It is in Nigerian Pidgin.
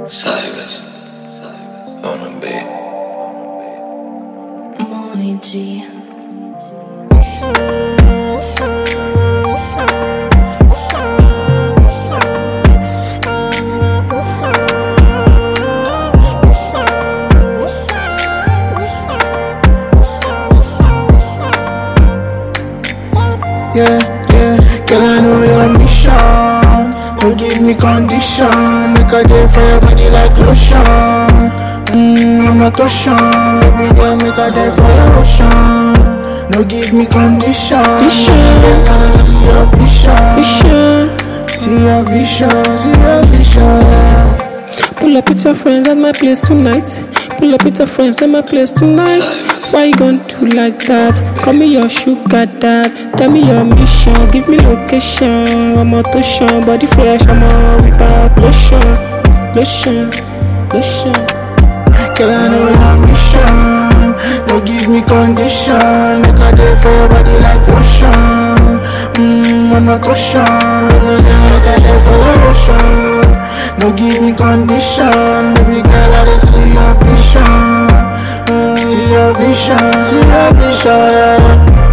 Cyrus on the beat. Morning G. Yeah, girl, I know your mission. Don't give me condition. Make a day for your body like lotion. I'm not ocean. Baby girl, make a day for your ocean. No give me condition. Girl, I see your vision. See your vision, see your vision, yeah. Pull up with your friends at my place tonight. Pull up with your friends at my place tonight. Why you gon' do like that? Call me your sugar dad. Tell me your mission. Give me location. I'm on ocean. Body fresh. I'm on without lotion. Lotion. Lotion. Girl, I know your mission. No give me condition. Make a day for your body like lotion. I'm not ocean. Baby girl, make a day for your ocean. No give me condition. Baby girl, I just see your vision. See your vision, yeah.